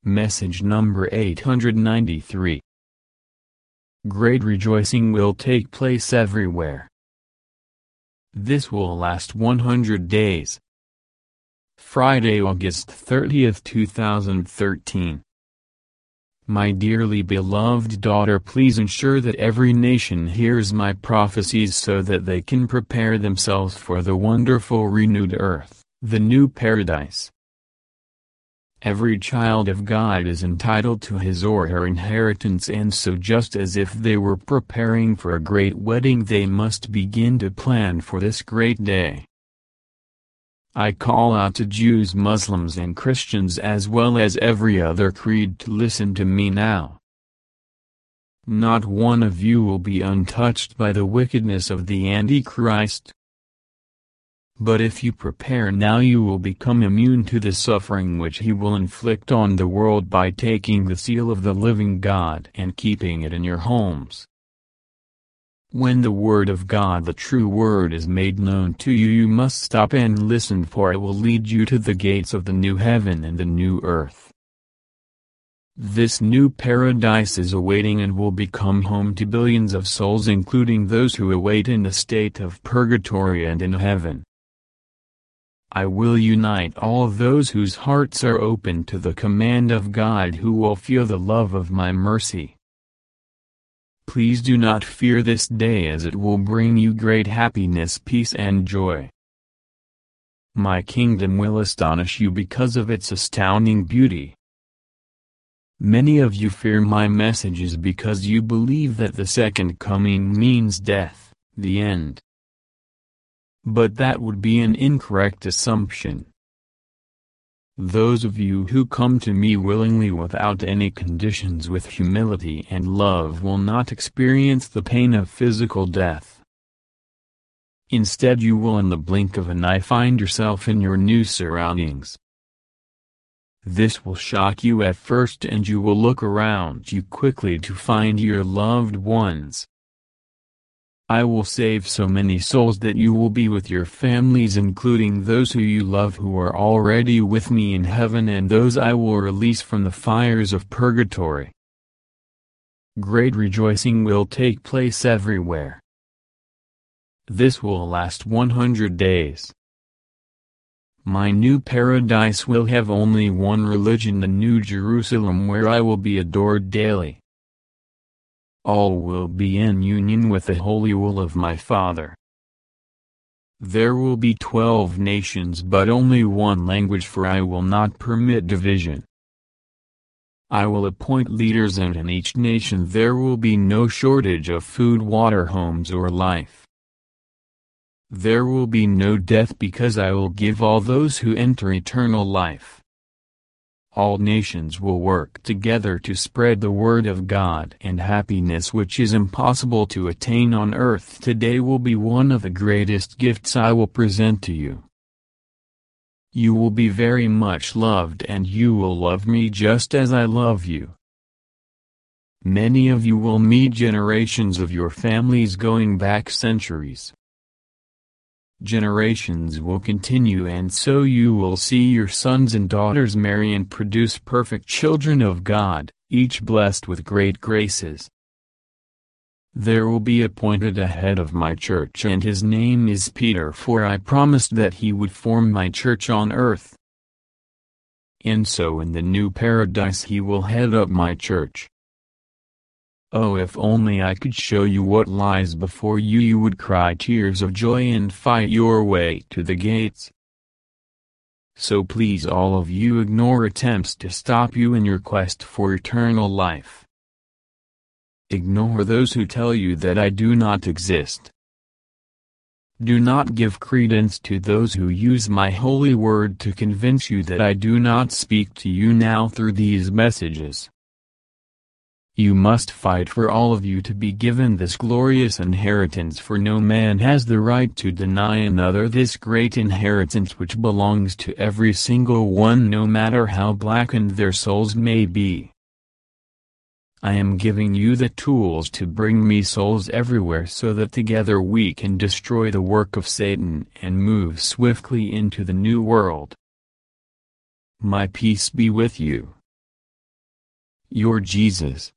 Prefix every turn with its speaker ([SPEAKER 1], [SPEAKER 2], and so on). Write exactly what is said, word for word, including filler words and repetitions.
[SPEAKER 1] Message number eight hundred ninety-three. Great rejoicing will take place everywhere. This will last one hundred days. Friday, August thirtieth, two thousand thirteen. My dearly beloved daughter, please ensure that every nation hears my prophecies so that they can prepare themselves for the wonderful renewed earth, the new paradise. Every child of God is entitled to his or her inheritance, and so just as if they were preparing for a great wedding, they must begin to plan for this great day. I call out to Jews, Muslims and Christians as well as every other creed to listen to me now. Not one of you will be untouched by the wickedness of the Antichrist. But if you prepare now, you will become immune to the suffering which he will inflict on the world by taking the seal of the living God and keeping it in your homes. When the word of God, the true word, is made known to you, you must stop and listen, for it will lead you to the gates of the new heaven and the new earth. This new paradise is awaiting and will become home to billions of souls, including those who await in the state of purgatory and in heaven. I will unite all those whose hearts are open to the command of God, who will feel the love of my mercy. Please do not fear this day, as it will bring you great happiness, peace and joy. My kingdom will astonish you because of its astounding beauty. Many of you fear my messages because you believe that the second coming means death, the end. But that would be an incorrect assumption. Those of you who come to me willingly without any conditions, with humility and love, will not experience the pain of physical death. Instead, you will in the blink of an eye find yourself in your new surroundings. This will shock you at first, and you will look around you quickly to find your loved ones. I will save so many souls that you will be with your families, including those who you love who are already with me in heaven, and those I will release from the fires of purgatory. Great rejoicing will take place everywhere. This will last one hundred days. My new paradise will have only one religion, the New Jerusalem, where I will be adored daily. All will be in union with the holy will of my Father. There will be twelve nations, but only one language, for I will not permit division. I will appoint leaders, and in each nation there will be no shortage of food, water, homes or life. There will be no death, because I will give all those who enter eternal life. All nations will work together to spread the word of God, and happiness which is impossible to attain on earth today will be one of the greatest gifts I will present to you. You will be very much loved, and you will love me just as I love you. Many of you will meet generations of your families going back centuries. Generations will continue, and so you will see your sons and daughters marry and produce perfect children of God, each blessed with great graces. There will be appointed a head of my church, and his name is Peter, for I promised that he would form my church on earth. And so in the new paradise he will head up my church. Oh, if only I could show you what lies before you, you would cry tears of joy and fight your way to the gates. So please, all of you, ignore attempts to stop you in your quest for eternal life. Ignore those who tell you that I do not exist. Do not give credence to those who use my holy word to convince you that I do not speak to you now through these messages. You must fight for all of you to be given this glorious inheritance, for no man has the right to deny another this great inheritance which belongs to every single one, no matter how blackened their souls may be. I am giving you the tools to bring me souls everywhere, so that together we can destroy the work of Satan and move swiftly into the new world. My peace be with you. Your Jesus.